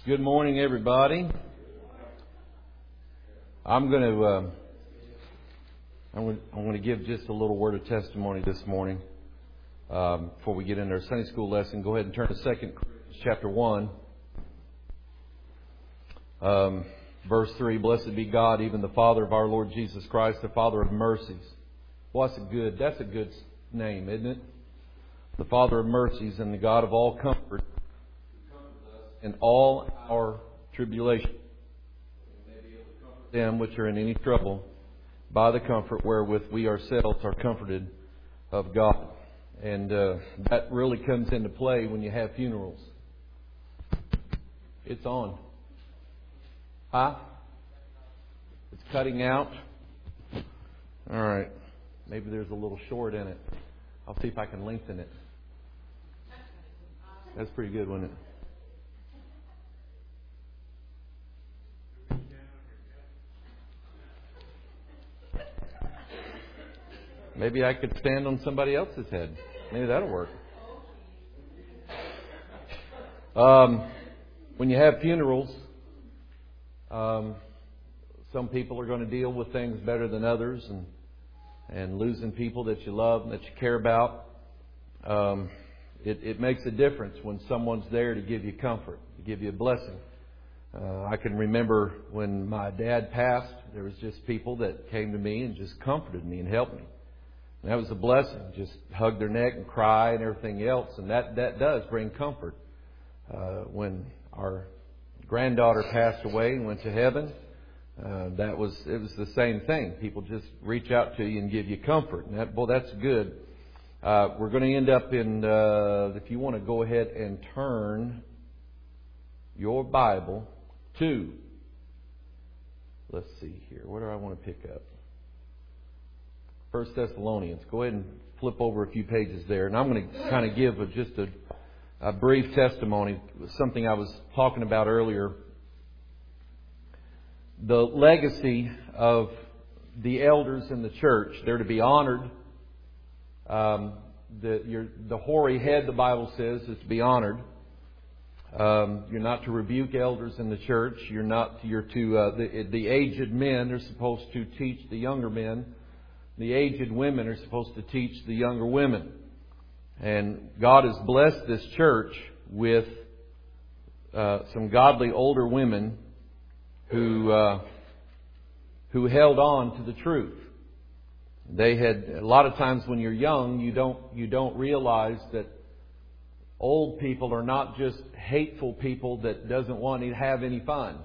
Good morning, everybody. I'm going to give just a little word of testimony this morning before we get into our Sunday school lesson. Go ahead and turn to 2 Corinthians chapter 1, verse 3. Blessed be God, even the Father of our Lord Jesus Christ, the Father of mercies. Well, that's a good name, isn't it? The Father of mercies and the God of all comfort, in all our tribulation, them which are in any trouble, by the comfort wherewith we ourselves are comforted of God. And that really comes into play when you have funerals. It's on. Huh? It's cutting out. All right. Maybe there's a little short in it. I'll see if I can lengthen it. That's pretty good, wasn't it? Maybe I could stand on somebody else's head. Maybe that'll work. When you have funerals, some people are going to deal with things better than others, and losing people that you love and that you care about. It makes a difference when someone's there to give you comfort, to give you a blessing. I can remember when my dad passed, there was just people that came to me and just comforted me and helped me. And that was a blessing. Just hug their neck and cry and everything else. And that does bring comfort. When our granddaughter passed away and went to heaven, it was the same thing. People just reach out to you and give you comfort. And that's good. We're going to end up in, if you want to go ahead and turn your Bible to, let's see here, what do I want to pick up? 1 Thessalonians. Go ahead and flip over a few pages there. And I'm going to kind of give just a brief testimony, something I was talking about earlier. The legacy of the elders in the church, they're to be honored. The hoary head, the Bible says, is to be honored. You're not to rebuke elders in the church. The aged men are supposed to teach the younger men. The aged women are supposed to teach the younger women. And God has blessed this church with some godly older women who held on to the truth. They had, a lot of times when you're young, you don't realize that old people are not just hateful people that doesn't want to have any fun.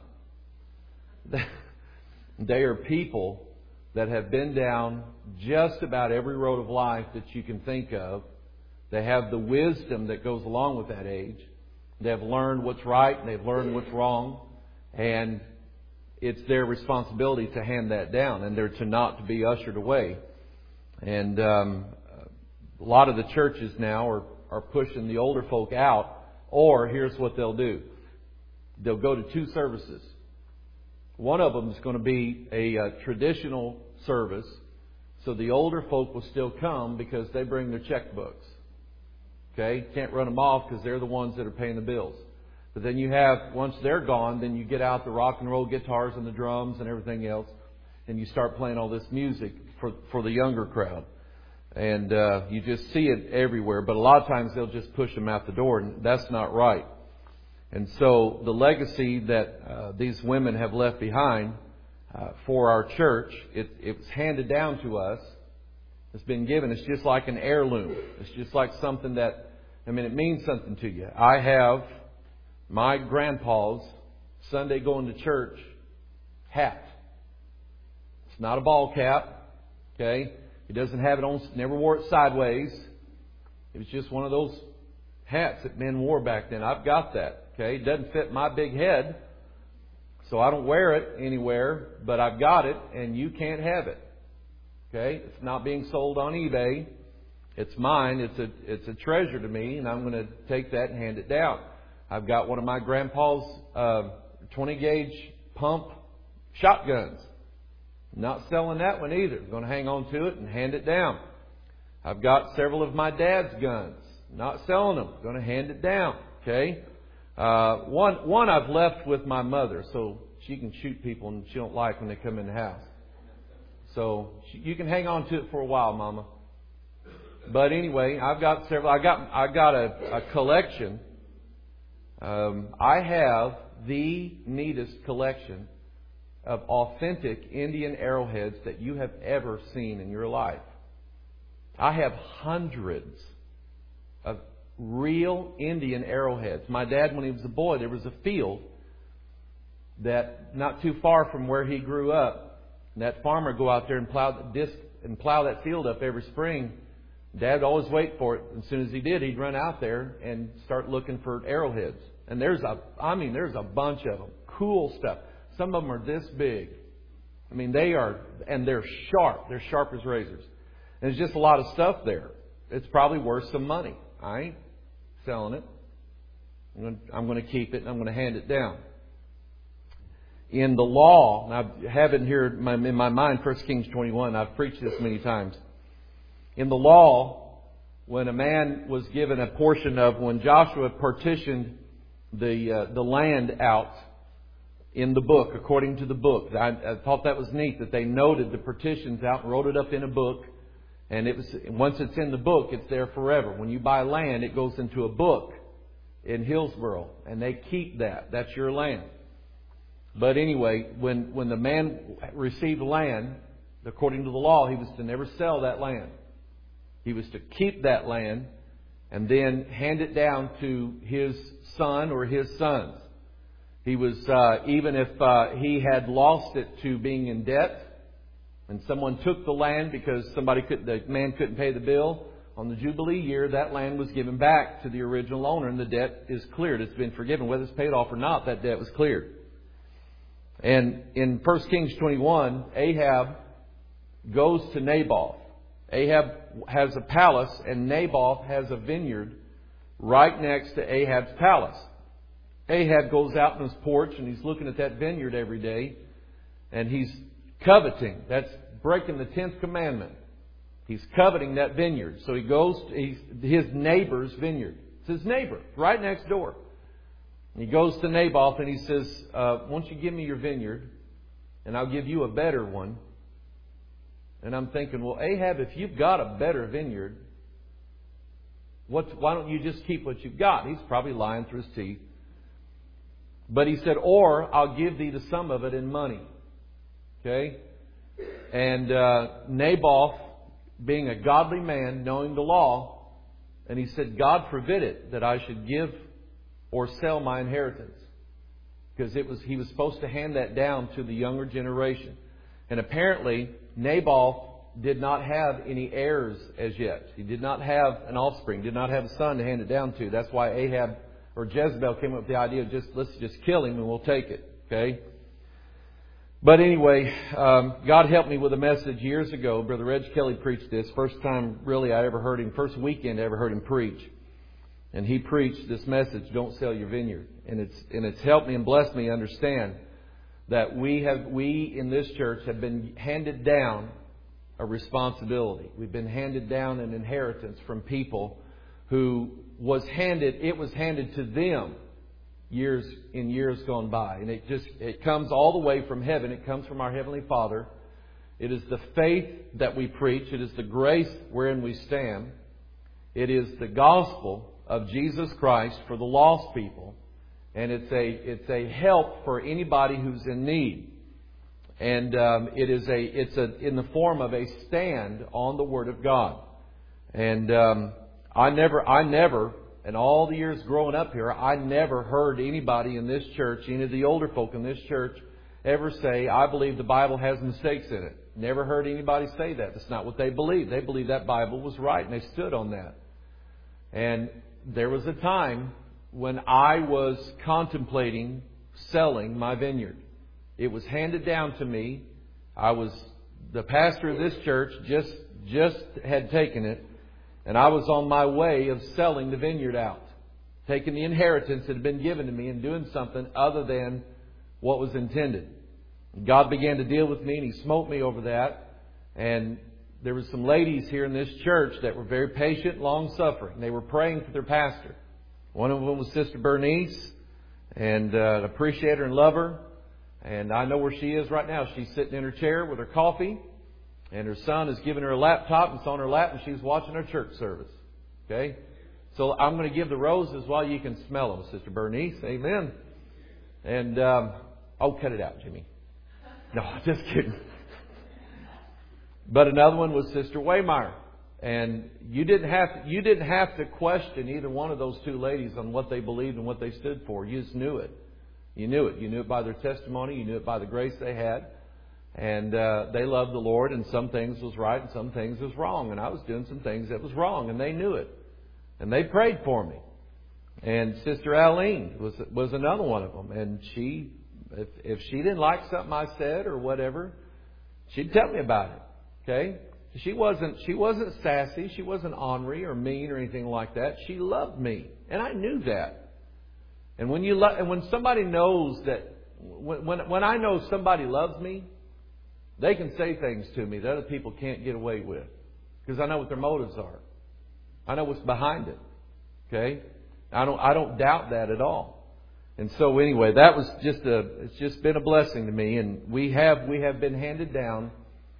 They are people that have been down just about every road of life that you can think of. They have the wisdom that goes along with that age. They have learned what's right and they've learned what's wrong. And it's their responsibility to hand that down, and they're to not to be ushered away. And a lot of the churches now are pushing the older folk out, or here's what they'll do. They'll go to two services. One of them is going to be a traditional service, so the older folk will still come because they bring their checkbooks. Okay? Can't run them off because they're the ones that are paying the bills. But then you have, once they're gone, then you get out the rock and roll guitars and the drums and everything else, and you start playing all this music for the younger crowd. And you just see it everywhere, but a lot of times they'll just push them out the door, and that's not right. And so the legacy that these women have left behind for our church, it was handed down to us. It's been given. It's just like an heirloom. It's just like something that, it means something to you. I have my grandpa's Sunday going to church hat. It's not a ball cap. Okay? He doesn't have it on, never wore it sideways. It was just one of those hats that men wore back then. I've got that. Okay, it doesn't fit my big head, so I don't wear it anywhere, but I've got it, and you can't have it. Okay, it's not being sold on eBay. It's mine. It's a treasure to me, and I'm going to take that and hand it down. I've got one of my grandpa's 20 gauge pump shotguns. Not selling that one either. I'm going to hang on to it and hand it down. I've got several of my dad's guns. Not selling them. I'm going to hand it down. Okay. One I've left with my mother, so she can shoot people and she don't like when they come in the house. So you can hang on to it for a while, Mama. But anyway, I've got several. I got a collection. I have the neatest collection of authentic Indian arrowheads that you have ever seen in your life. I have hundreds of real Indian arrowheads. My dad, when he was a boy, there was a field that not too far from where he grew up. And that farmer would go out there and plow that field up every spring. Dad would always wait for it. As soon as he did, he'd run out there and start looking for arrowheads. And there's a bunch of them. Cool stuff. Some of them are this big. I mean, they're sharp. They're sharp as razors. And there's just a lot of stuff there. It's probably worth some money. I ain't selling it. I'm going to keep it and I'm going to hand it down. In the law, and I have it here in my mind, 1 Kings 21. I've preached this many times. In the law, when a man was given a portion of, when Joshua partitioned the land out in the book, according to the book, I thought that was neat that they noted the partitions out and wrote it up in a book. And once it's in the book, it's there forever. When you buy land, it goes into a book in Hillsboro, and they keep that. That's your land. But anyway, when the man received land, according to the law, he was to never sell that land. He was to keep that land and then hand it down to his son or his sons. He was, even if he had lost it to being in debt, and someone took the land because the man couldn't pay the bill, on the Jubilee year, that land was given back to the original owner and the debt is cleared. It's been forgiven. Whether it's paid off or not, that debt was cleared. And in 1 Kings 21, Ahab goes to Naboth. Ahab has a palace and Naboth has a vineyard right next to Ahab's palace. Ahab goes out on his porch and he's looking at that vineyard every day and he's coveting. That's breaking the 10th commandment. He's coveting that vineyard. So he goes to his neighbor's vineyard. It's his neighbor, right next door. And he goes to Naboth and he says, won't you give me your vineyard and I'll give you a better one. And I'm thinking, well, Ahab, if you've got a better vineyard, why don't you just keep what you've got? He's probably lying through his teeth. But he said, or I'll give thee the sum of it in money. Okay? And Naboth, being a godly man, knowing the law, and he said, God forbid it that I should give or sell my inheritance. Because he was supposed to hand that down to the younger generation. And apparently, Naboth did not have any heirs as yet. He did not have an offspring, did not have a son to hand it down to. That's why Ahab or Jezebel came up with the idea of let's just kill him and we'll take it. Okay? But anyway, God helped me with a message years ago. Brother Reg Kelly preached this. First time really I ever heard him, first weekend I ever heard him preach. And he preached this message, don't sell your vineyard. And it's helped me and blessed me understand that we in this church have been handed down a responsibility. We've been handed down an inheritance from people who it was handed to them years gone by. And it comes all the way from heaven. It comes from our Heavenly Father. It is the faith that we preach. It is the grace wherein we stand. It is the gospel of Jesus Christ for the lost people. And it's a help for anybody who's in need. And it's in the form of a stand on the Word of God. And I never, in all the years growing up here, I never heard anybody in this church, any of the older folk in this church, ever say, I believe the Bible has mistakes in it. Never heard anybody say that. That's not what they believe. They believe that Bible was right, and they stood on that. And there was a time when I was contemplating selling my vineyard. It was handed down to me. The pastor of this church just had taken it. And I was on my way of selling the vineyard out. Taking the inheritance that had been given to me and doing something other than what was intended. God began to deal with me and He smote me over that. And there were some ladies here in this church that were very patient, long-suffering. They were praying for their pastor. One of them was Sister Bernice. and appreciate her and love her. And I know where she is right now. She's sitting in her chair with her coffee, and her son has given her a laptop, and it's on her lap, and she's watching our church service. Okay? So I'm going to give the roses while you can smell them, Sister Bernice. Amen. And, cut it out, Jimmy. No, just kidding. But another one was Sister Waymeyer. And you didn't have to question either one of those two ladies on what they believed and what they stood for. You just knew it. You knew it. You knew it by their testimony. You knew it by the grace they had. And they loved the Lord, and some things was right and some things was wrong. And I was doing some things that was wrong, and they knew it. And they prayed for me. And Sister Aline was another one of them. And she, if she didn't like something I said or whatever, she'd tell me about it. Okay? She wasn't sassy. She wasn't ornery or mean or anything like that. She loved me, and I knew that. And when somebody knows that, when I know somebody loves me, they can say things to me that other people can't get away with, because I know what their motives are. I know what's behind it. Okay, I don't doubt that at all. And so anyway, that was it's just been a blessing to me, and we have been handed down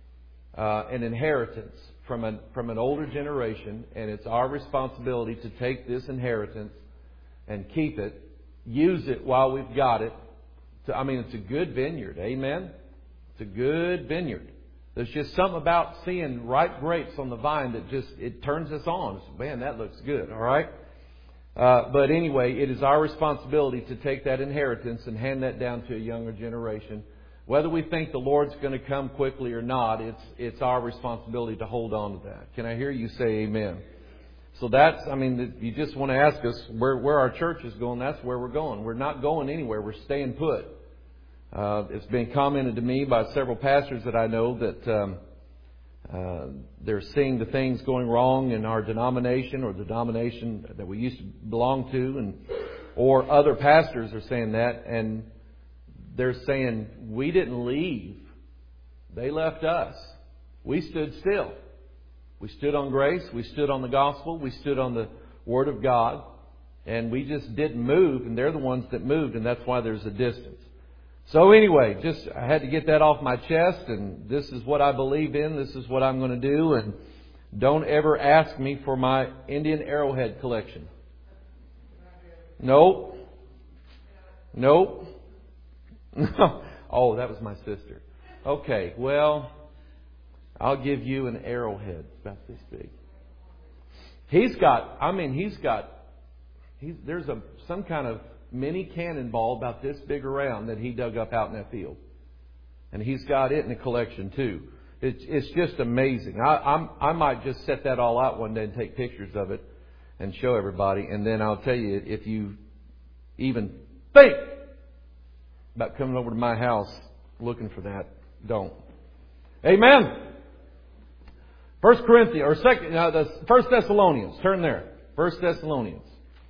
an inheritance from an older generation, and it's our responsibility to take this inheritance and keep it, use it while we've got it. It's a good vineyard. Amen. It's a good vineyard. There's just something about seeing ripe grapes on the vine that it turns us on. Man, that looks good. All right. But anyway, it is our responsibility to take that inheritance and hand that down to a younger generation. Whether we think the Lord's going to come quickly or not, it's our responsibility to hold on to that. Can I hear you say amen? So you just want to ask us where our church is going. That's where we're going. We're not going anywhere. We're staying put. It's been commented to me by several pastors that I know that they're seeing the things going wrong in our denomination or the denomination that we used to belong to, or other pastors are saying that, and they're saying, we didn't leave. They left us. We stood still. We stood on grace. We stood on the gospel. We stood on the Word of God. And we just didn't move. And they're the ones that moved. And that's why there's a distance. So anyway, I had to get that off my chest. And this is what I believe in. This is what I'm going to do. And don't ever ask me for my Indian arrowhead collection. Nope. Oh, that was my sister. Okay, well, I'll give you an arrowhead about this big. There's some kind of mini cannonball about this big around that he dug up out in that field. And he's got it in a collection too. It's just amazing. I might just set that all out one day and take pictures of it and show everybody. And then I'll tell you, if you even think about coming over to my house looking for that, don't. Amen. 1 Thessalonians. Turn there. 1 Thessalonians.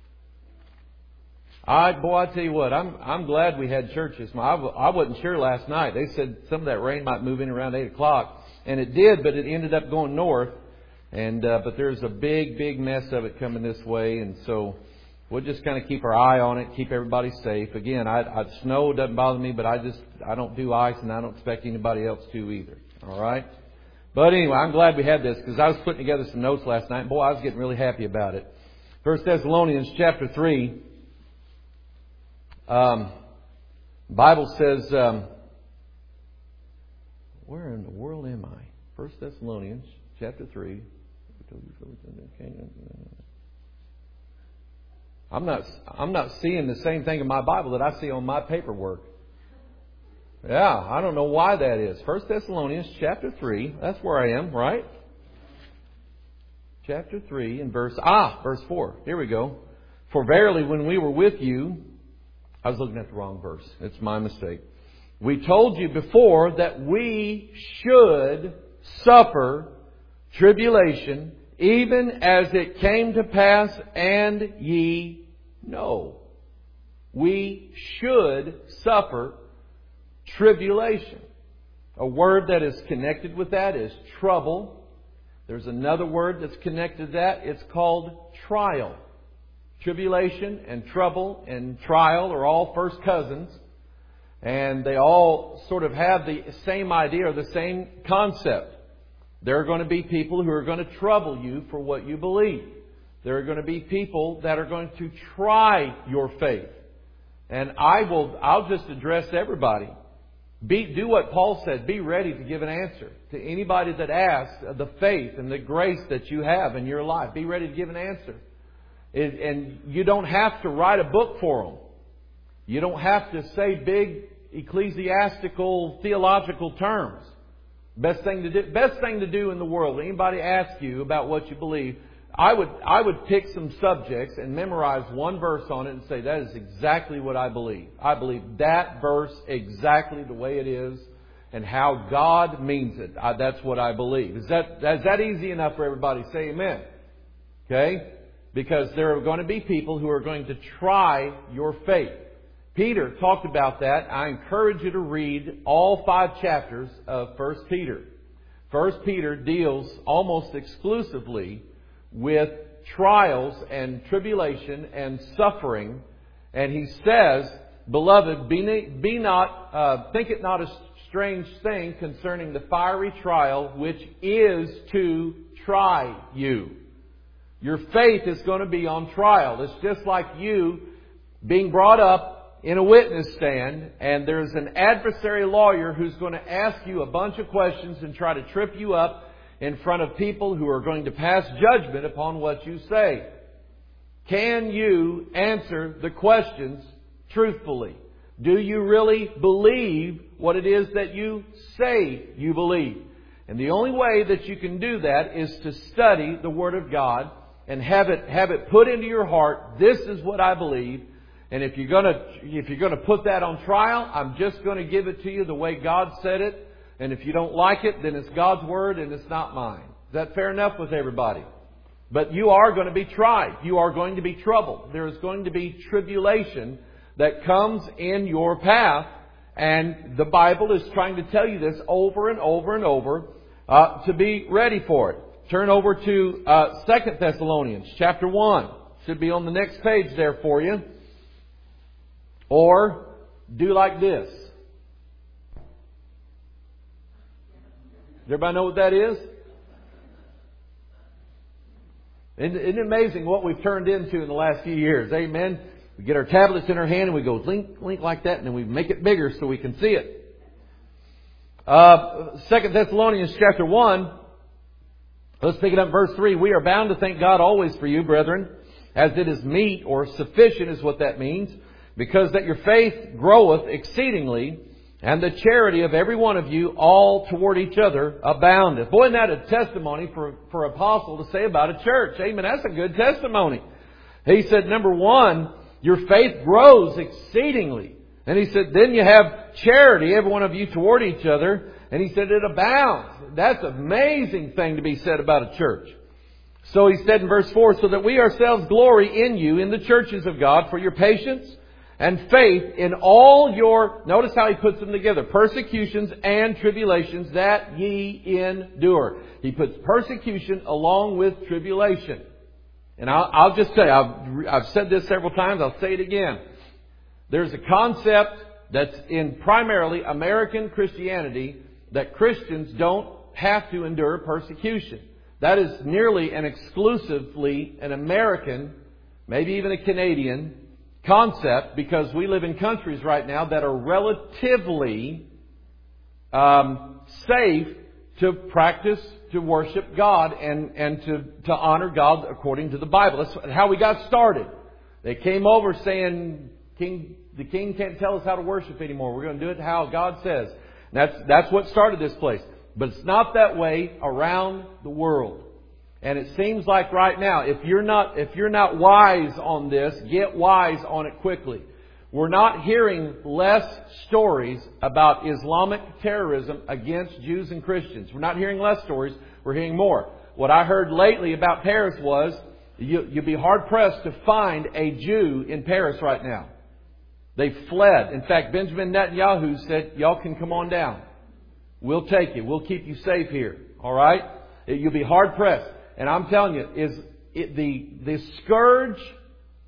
I tell you what, I'm glad we had churches. I wasn't sure last night. They said some of that rain might move in around 8 o'clock, and it did, but it ended up going north. And but there's a big mess of it coming this way, and so we'll just kind of keep our eye on it, keep everybody safe. Again, snow doesn't bother me, but I don't do ice, and I don't expect anybody else to either. All right. But anyway, I'm glad we had this, because I was putting together some notes last night. Boy, I was getting really happy about it. 1 Thessalonians chapter 3. Bible says, where in the world am I? 1 Thessalonians chapter 3. I'm not seeing the same thing in my Bible that I see on my paperwork. Yeah, I don't know why that is. 1 Thessalonians chapter 3. That's where I am, right? Chapter 3 and verse 4. Here we go. For verily when we were with you, I was looking at the wrong verse. It's my mistake. We told you before that we should suffer tribulation, even as it came to pass, and ye know. We should suffer tribulation. A word that is connected with that is trouble. There's another word that's connected to that. It's called trial. tribulation and trouble and trial are all first cousins. And they all sort of have the same idea or the same concept. There are going to be people who are going to trouble you for what you believe. There are going to be people that are going to try your faith. And I'll just address everybody. Do what Paul said. Be ready to give an answer to anybody that asks the faith and the grace that you have in your life. Be ready to give an answer. And you don't have to write a book for them. You don't have to say big ecclesiastical, theological terms. Best thing to do in the world. Anybody ask you about what you believe, I would pick some subjects and memorize one verse on it and say, that is exactly what I believe. I believe that verse exactly the way it is and how God means it. That's what I believe. Is that easy enough for everybody? Say amen. Okay? Because there are going to be people who are going to try your faith. Peter talked about that. I encourage you to read all 5 chapters of 1 Peter. 1 Peter deals almost exclusively with trials and tribulation and suffering. And he says, Beloved, think it not a strange thing concerning the fiery trial which is to try you. Your faith is going to be on trial. It's just like you being brought up in a witness stand, and there's an adversary lawyer who's going to ask you a bunch of questions and try to trip you up in front of people who are going to pass judgment upon what you say. Can you answer the questions truthfully? Do you really believe what it is that you say you believe? And the only way that you can do that is to study the Word of God and have it put into your heart. This is what I believe. And if you're going to put that on trial, I'm just going to give it to you the way God said it. And if you don't like it, then it's God's Word and it's not mine. Is that fair enough with everybody? But you are going to be tried. You are going to be troubled. There is going to be tribulation that comes in your path. And the Bible is trying to tell you this over and over and over to be ready for it. Turn over to 2 Thessalonians chapter 1. Should be on the next page there for you. Or do like this. Does everybody know what that is? Isn't it amazing what we've turned into in the last few years? Amen. We get our tablets in our hand and we go link like that, and then we make it bigger so we can see it. 2 Thessalonians chapter 1. Let's pick it up verse 3. We are bound to thank God always for you, brethren, as it is meet, or sufficient is what that means, because that your faith groweth exceedingly, and the charity of every one of you all toward each other aboundeth. Boy, isn't that a testimony for an apostle to say about a church? Amen. That's a good testimony. He said, number one, your faith grows exceedingly. And he said, then you have charity, every one of you toward each other. And he said, it abounds. That's an amazing thing to be said about a church. So he said in verse 4, so that we ourselves glory in you, in the churches of God, for your patience and faith in all your, notice how he puts them together, persecutions and tribulations that ye endure. He puts persecution along with tribulation. And I'll just say, I've said this several times, I'll say it again. There's a concept that's in primarily American Christianity that Christians don't have to endure persecution. That is nearly and exclusively an American, maybe even a Canadian concept, because we live in countries right now that are relatively safe to practice, to worship God and to honor God according to the Bible. That's how we got started. They came over saying, the king can't tell us how to worship anymore. We're going to do it how God says. That's what started this place. But it's not that way around the world. And it seems like right now, if you're not wise on this, get wise on it quickly. We're not hearing less stories about Islamic terrorism against Jews and Christians. We're not hearing less stories. We're hearing more. What I heard lately about Paris was you'd be hard-pressed to find a Jew in Paris right now. They fled. In fact, Benjamin Netanyahu said, y'all can come on down. We'll take you. We'll keep you safe here. All right? You'll be hard-pressed. And I'm telling you, the scourge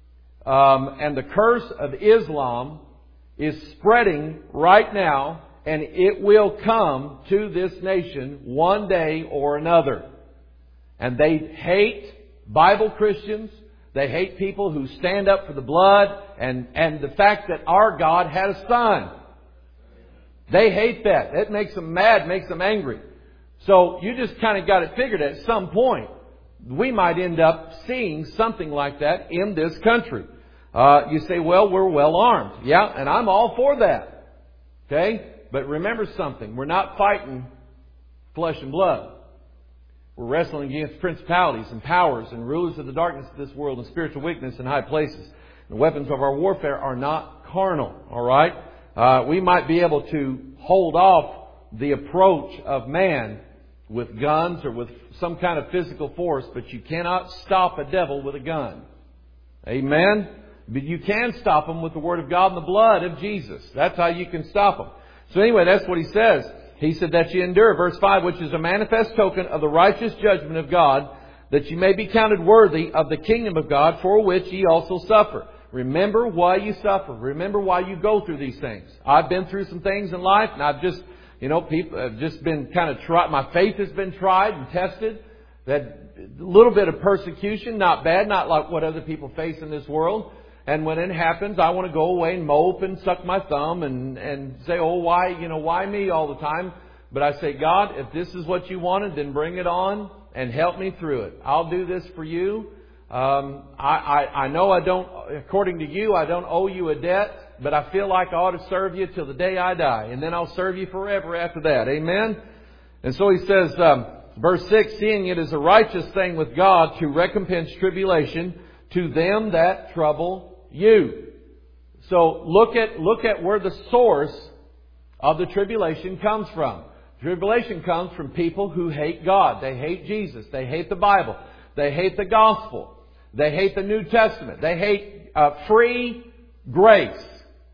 and the curse of Islam is spreading right now, and it will come to this nation one day or another. And they hate Bible Christians. They hate people who stand up for the blood and the fact that our God had a son. They hate that. It makes them mad, makes them angry. So you just kind of got it figured at some point. We might end up seeing something like that in this country. You say, well, we're well armed. Yeah, and I'm all for that. Okay? But remember something. We're not fighting flesh and blood. We're wrestling against principalities and powers and rulers of the darkness of this world and spiritual weakness in high places. The weapons of our warfare are not carnal. All right? We might be able to hold off the approach of man with guns or with some kind of physical force, but you cannot stop a devil with a gun. Amen? But you can stop him with the Word of God and the blood of Jesus. That's how you can stop him. So anyway, that's what he says. He said that you endure. Verse 5, which is a manifest token of the righteous judgment of God, that you may be counted worthy of the kingdom of God, for which ye also suffer. Remember why you suffer. Remember why you go through these things. I've been through some things in life, and I've just, people have just been kind of tried. My faith has been tried and tested. That a little bit of persecution, not bad, not like what other people face in this world. And when it happens, I want to go away and mope and suck my thumb and say, oh, why me all the time? But I say, God, if this is what you wanted, then bring it on and help me through it. I'll do this for you. I know I don't, according to you, I don't owe you a debt, but I feel like I ought to serve you till the day I die. And then I'll serve you forever after that. Amen? And so he says, verse 6, seeing it is a righteous thing with God to recompense tribulation to them that trouble you. So look at where the source of the tribulation comes from. Tribulation comes from people who hate God. They hate Jesus. They hate the Bible. They hate the gospel. They hate the New Testament. They hate free grace.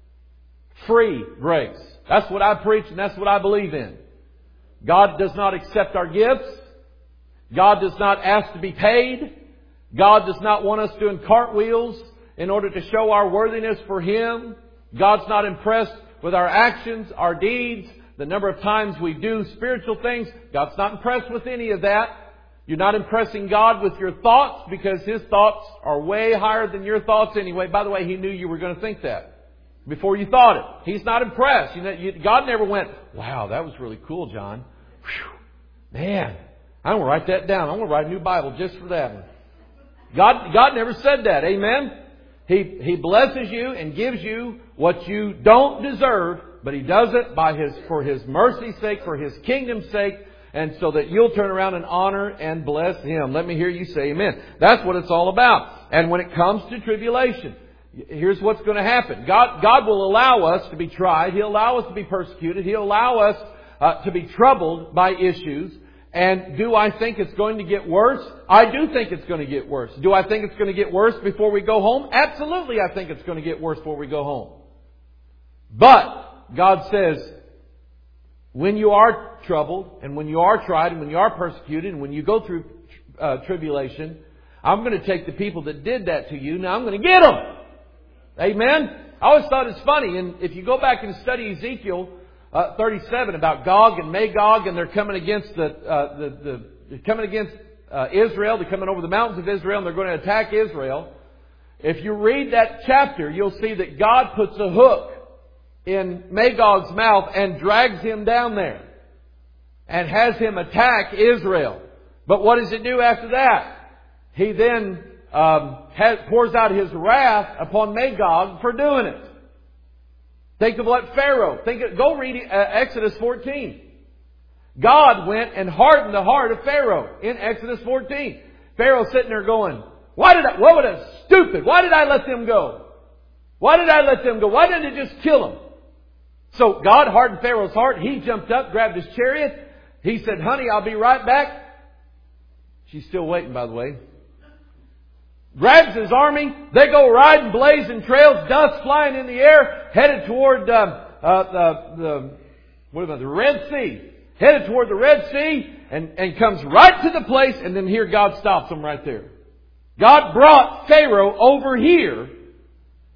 Free grace. That's what I preach and that's what I believe in. God does not accept our gifts. God does not ask to be paid. God does not want us doing cartwheels in order to show our worthiness for Him. God's not impressed with our actions, our deeds, the number of times we do spiritual things. God's not impressed with any of that. You're not impressing God with your thoughts because His thoughts are way higher than your thoughts anyway. By the way, He knew you were going to think that before you thought it. He's not impressed. God never went, wow, that was really cool, John. Whew, man, I'm going to write that down. I'm going to write a new Bible just for that one. God never said that. Amen? He blesses you and gives you what you don't deserve, but He does it for His mercy's sake, for His kingdom's sake, and so that you'll turn around and honor and bless Him. Let me hear you say amen. That's what it's all about. And when it comes to tribulation, here's what's going to happen. God will allow us to be tried. He'll allow us to be persecuted. He'll allow us to be troubled by issues. And do I think it's going to get worse? I do think it's going to get worse. Do I think it's going to get worse before we go home? Absolutely, I think it's going to get worse before we go home. But God says, when you are troubled, and when you are tried, and when you are persecuted, and when you go through tribulation, I'm going to take the people that did that to you. Now I'm going to get them. Amen? I always thought it's funny. And if you go back and study Ezekiel 37 about Gog and Magog, and they're coming against Israel. They're coming over the mountains of Israel, and they're going to attack Israel. If you read that chapter, you'll see that God puts a hook in Magog's mouth and drags him down there and has him attack Israel. But what does it do after that? He then pours out His wrath upon Magog for doing it. Think of what Pharaoh. Go read Exodus 14. God went and hardened the heart of Pharaoh in Exodus 14. Pharaoh's sitting there going, why did I let them go? Why did I let them go? Why didn't I just kill them? So God hardened Pharaoh's heart. He jumped up, grabbed his chariot. He said, honey, I'll be right back. She's still waiting, by the way. Grabs his army. They go riding, blazing trails, dust flying in the air, headed toward the Red Sea. Headed toward the Red Sea and comes right to the place, and then here God stops them right there. God brought Pharaoh over here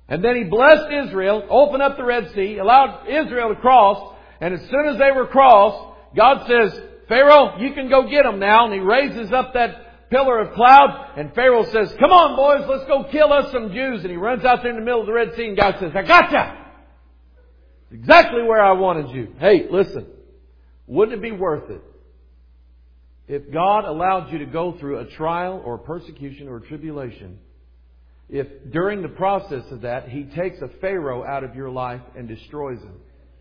And then He blessed Israel, opened up the Red Sea, allowed Israel to cross. And as soon as they were crossed, God says, Pharaoh, you can go get them now. And He raises up that pillar of cloud. And Pharaoh says, come on, boys, let's go kill us some Jews. And he runs out there in the middle of the Red Sea. And God says, I gotcha! Exactly where I wanted you. Hey, listen. Wouldn't it be worth it if God allowed you to go through a trial or a persecution or a tribulation, if during the process of that He takes a Pharaoh out of your life and destroys him?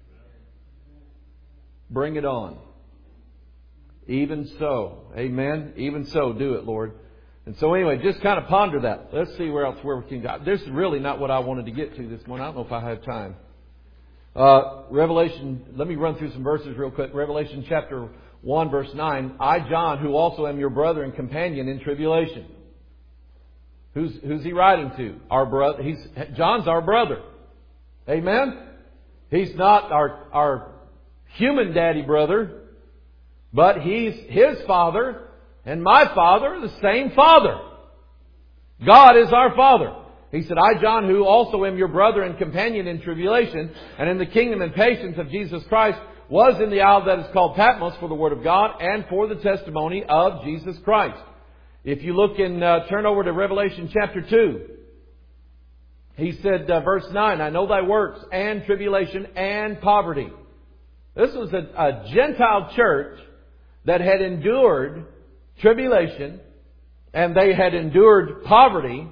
Bring it on. Even so. Amen. Even so, do it, Lord. And so anyway, just kind of ponder that. Let's see where we can go. This is really not what I wanted to get to this morning. I don't know if I have time. Revelation, let me run through some verses real quick. Revelation chapter 1 verse 9. I, John, who also am your brother and companion in tribulation. Who's he writing to? Our brother. John's our brother. Amen? He's not our human daddy brother, but he's his father and my father, the same Father. God is our Father. He said, I, John, who also am your brother and companion in tribulation and in the kingdom and patience of Jesus Christ, was in the isle that is called Patmos for the word of God and for the testimony of Jesus Christ. If you look and turn over to Revelation chapter 2, He said, verse 9, I know thy works and tribulation and poverty. This was a Gentile church that had endured tribulation and they had endured poverty.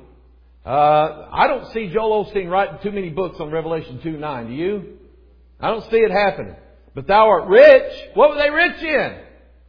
I don't see Joel Osteen writing too many books on Revelation 2:9. Do you? I don't see it happening. But thou art rich. What were they rich in?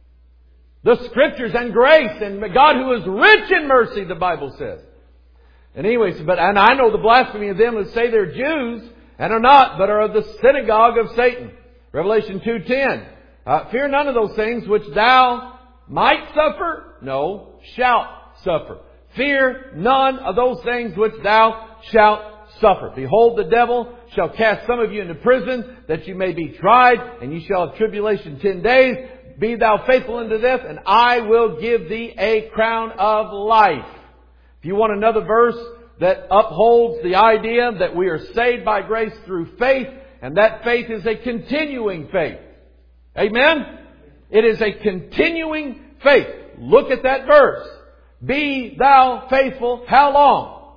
The Scriptures and grace and God who is rich in mercy, the Bible says. And anyways, and I know the blasphemy of them that say they're Jews and are not, but are of the synagogue of Satan. Revelation 2:10. Fear none of those things which thou might suffer. No, shalt suffer. Fear none of those things which thou shalt suffer. Behold, the devil shall cast some of you into prison, that you may be tried, and you shall have tribulation 10 days. Be thou faithful unto death, and I will give thee a crown of life. If you want another verse that upholds the idea that we are saved by grace through faith, and that faith is a continuing faith. Amen? It is a continuing faith. Look at that verse. Be thou faithful, how long?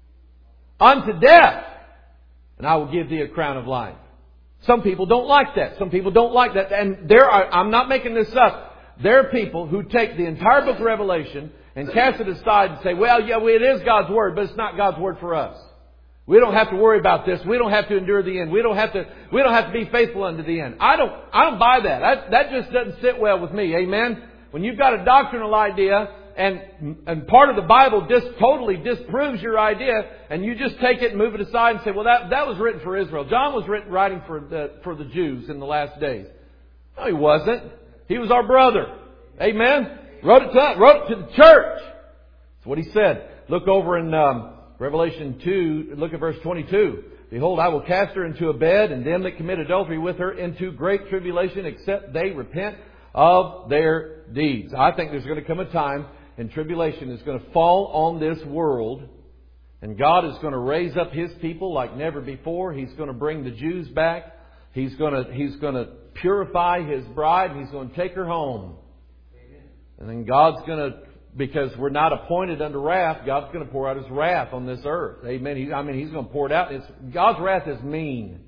Unto death, and I will give thee a crown of life. Some people don't like that. Some people don't like that. And I'm not making this up. There are people who take the entire book of Revelation and cast it aside and say, well, yeah, it is God's Word, but it's not God's Word for us. We don't have to worry about this. We don't have to endure the end. We don't have to be faithful unto the end. I don't buy that. That just doesn't sit well with me. Amen? When you've got a doctrinal idea and part of the Bible totally disproves your idea, and you just take it and move it aside and say, well, that was written for Israel. John was writing for the Jews in the last days. No, he wasn't. He was our brother. Amen? Wrote it to the church. That's what he said. Look over in Revelation 2, look at verse 22. Behold, I will cast her into a bed, and them that commit adultery with her into great tribulation, except they repent of their deeds. I think there's going to come a time and tribulation is going to fall on this world, and God is going to raise up His people like never before. He's going to bring the Jews back. He's going to purify His bride, and He's going to take her home. Amen. And then God's going to, because we're not appointed unto wrath, God's going to pour out His wrath on this earth. Amen. He's going to pour it out. God's wrath is mean.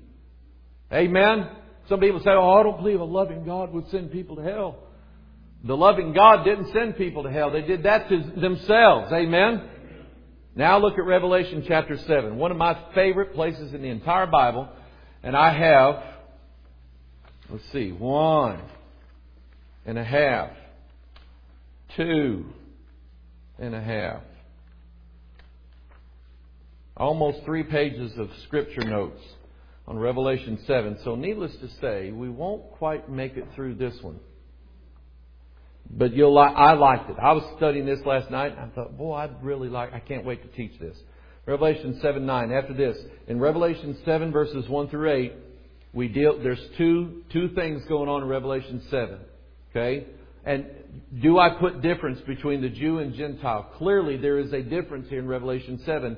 Amen. Some people say, oh, I don't believe a loving God would send people to hell. The loving God didn't send people to hell. They did that to themselves. Amen? Now look at Revelation chapter 7. One of my favorite places in the entire Bible. And I have, 1.5, 2.5. Almost 3 pages of scripture notes on Revelation 7. So needless to say, we won't quite make it through this one. But I liked it. I was studying this last night, and I thought, boy, I can't wait to teach this. Revelation 7:9. After this, in Revelation 7 verses 1 through 8, there's two things going on in Revelation 7. Okay? And do I put difference between the Jew and Gentile? Clearly there is a difference here in Revelation 7.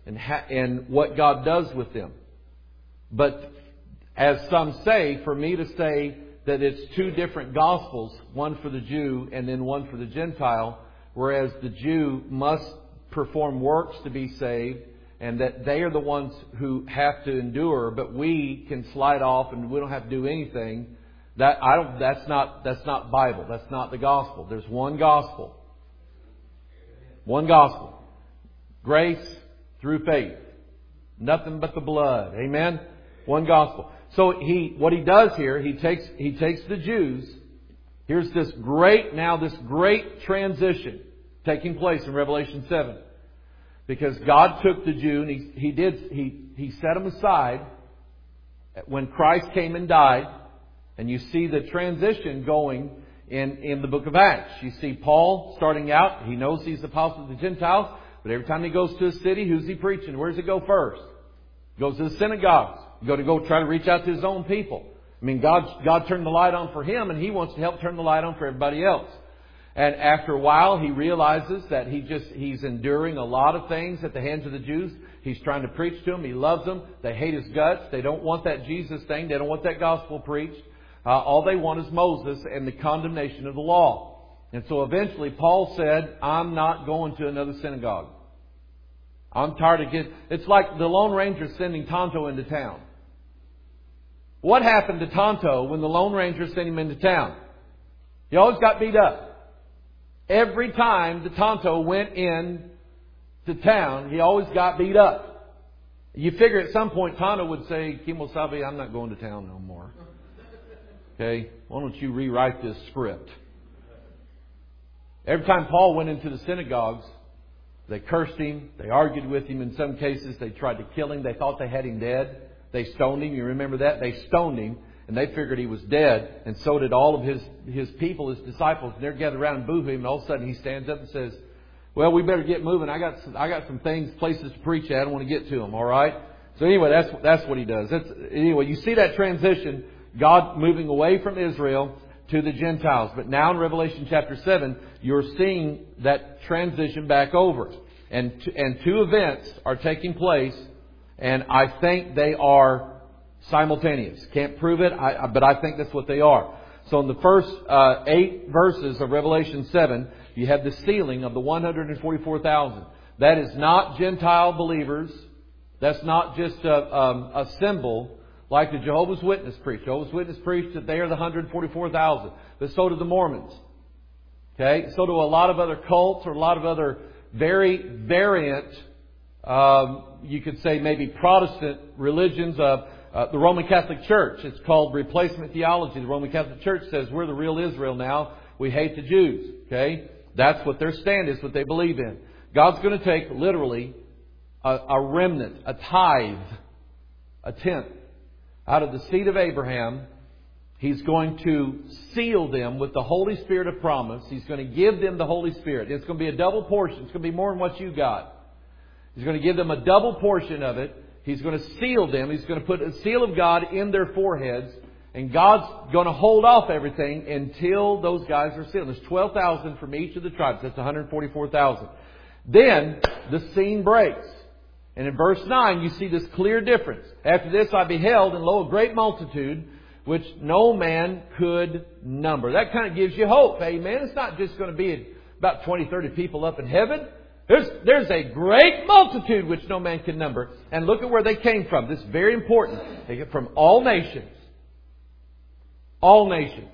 and what God does with them. But as some say, for me to say that it's two different Gospels, one for the Jew and then one for the Gentile, whereas the Jew must perform works to be saved, and that they are the ones who have to endure, but we can slide off and we don't have to do anything. That's not Bible. That's not the gospel. There's one gospel. One gospel. Grace through faith. Nothing but the blood. Amen? One gospel. So what he does here, he takes the Jews. Here's this great transition taking place in Revelation 7. Because God took the Jew and he set them aside when Christ came and died. And you see the transition going in the book of Acts. You see Paul starting out. He knows he's the apostle of the Gentiles. But every time he goes to a city, who's he preaching? Where does he go first? He goes to the synagogues. He's going to go try to reach out to his own people. I mean, God turned the light on for him, and he wants to help turn the light on for everybody else. And after a while, he realizes that he's enduring a lot of things at the hands of the Jews. He's trying to preach to them. He loves them. They hate his guts. They don't want that Jesus thing. They don't want that gospel preached. All they want is Moses and the condemnation of the law. And so eventually Paul said, I'm not going to another synagogue. I'm tired of it's like the Lone Ranger sending Tonto into town. What happened to Tonto when the Lone Ranger sent him into town? He always got beat up. Every time the Tonto went in to town, he always got beat up. You figure at some point Tonto would say, Kimosabe, I'm not going to town no more. Okay? Why don't you rewrite this script? Every time Paul went into the synagogues, they cursed him. They argued with him. In some cases, they tried to kill him. They thought they had him dead. They stoned him. You remember that? They stoned him. And they figured he was dead. And so did all of his people, his disciples. And they're gathered around and boo him. And all of a sudden he stands up and says, well, we better get moving. I got some things, places to preach at. I don't want to get to them. All right? So anyway, that's what he does. Anyway, you see that transition. God moving away from Israel to the Gentiles. But now in Revelation chapter 7, you're seeing that transition back over. And two events are taking place. And I think they are simultaneous. Can't prove it, but I think that's what they are. So in the first 8 verses of Revelation 7, you have the sealing of the 144,000. That is not Gentile believers. That's not just a symbol like the Jehovah's Witness preach. Jehovah's Witness preach that they are the 144,000. But so do the Mormons. Okay? So do a lot of other cults or a lot of other very variant, you could say maybe Protestant religions of the Roman Catholic Church. It's called replacement theology. The Roman Catholic Church says we're the real Israel now. We hate the Jews. Okay? That's what their stand is, what they believe in. God's going to take literally a remnant, a tithe, a tenth out of the seed of Abraham. He's going to seal them with the Holy Spirit of promise. He's going to give them the Holy Spirit. It's going to be a double portion. It's going to be more than what you got. He's going to give them a double portion of it. He's going to seal them. He's going to put a seal of God in their foreheads. And God's going to hold off everything until those guys are sealed. There's 12,000 from each of the tribes. That's 144,000. Then the scene breaks. And in verse 9, you see this clear difference. After this I beheld, and lo, a great multitude, which no man could number. That kind of gives you hope. Amen. It's not just going to be about 20, 30 people up in heaven. There's a great multitude which no man can number. And look at where they came from. This is very important. They get from all nations. All nations.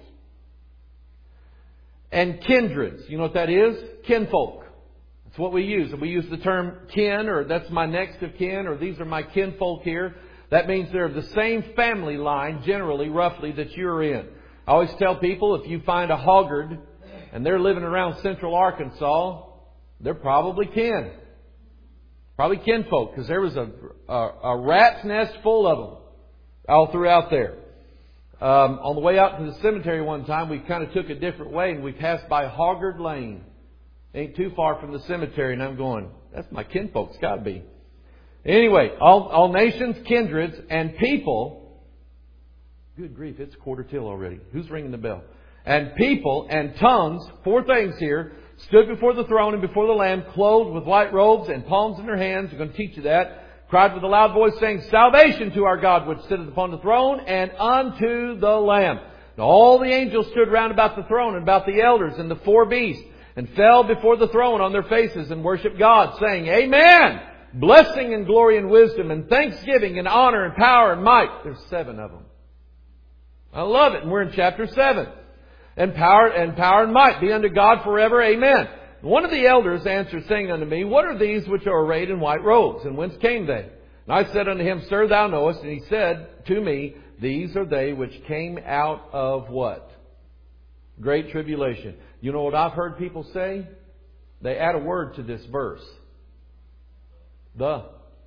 And kindreds. You know what that is? Kinfolk. That's what we use. And we use the term kin, or that's my next of kin, or these are my kinfolk here. That means they're of the same family line, generally, roughly, that you're in. I always tell people, if you find a Hoggard and they're living around central Arkansas, they're probably kin. Probably kinfolk, because there was a rat's nest full of them all throughout there. On the way out to the cemetery one time, we kind of took a different way, and we passed by Hoggard Lane. Ain't too far from the cemetery, and I'm going, that's my kinfolk. It's got to be. Anyway, all nations, kindreds, and people. Good grief, it's 1:45 already. Who's ringing the bell? and people and tongues, 4 things here, stood before the throne and before the Lamb, clothed with white robes and palms in their hands. I'm going to teach you that. Cried with a loud voice, saying, Salvation to our God, which sitteth upon the throne, and unto the Lamb. And all the angels stood round about the throne and about the elders and the 4 beasts, and fell before the throne on their faces and worshiped God, saying, Amen! Blessing and glory and wisdom and thanksgiving and honor and power and might. There's 7 of them. I love it. And we're in chapter 7. And power and might be unto God forever. Amen. One of the elders answered, saying unto me, What are these which are arrayed in white robes? And whence came they? And I said unto him, Sir, thou knowest. And he said to me, These are they which came out of what? Great tribulation. You know what I've heard people say? They add a word to this verse. The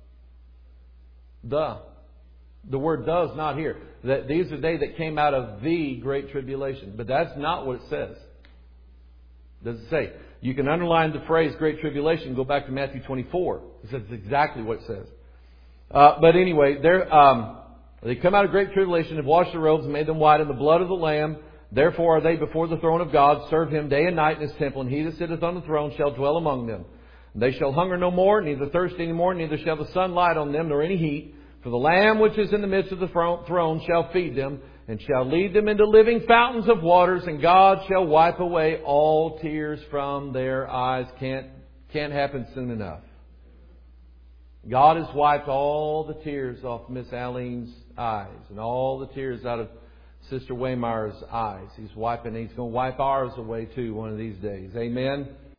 word "the" is not here. That these are they that came out of the great tribulation. But that's not what it says. Does it say? You can underline the phrase great tribulation. Go back to Matthew 24. It says exactly what it says. But anyway, they come out of great tribulation, have washed their robes and made them white in the blood of the Lamb. Therefore are they before the throne of God, serve Him day and night in His temple, and He that sitteth on the throne shall dwell among them. And they shall hunger no more, neither thirst any more, neither shall the sun light on them, nor any heat. For the Lamb which is in the midst of the throne shall feed them, and shall lead them into living fountains of waters, and God shall wipe away all tears from their eyes. Can't happen soon enough. God has wiped all the tears off Miss Alleen's eyes, and all the tears out of Sister Waymire's eyes. He's going to wipe ours away too one of these days. Amen.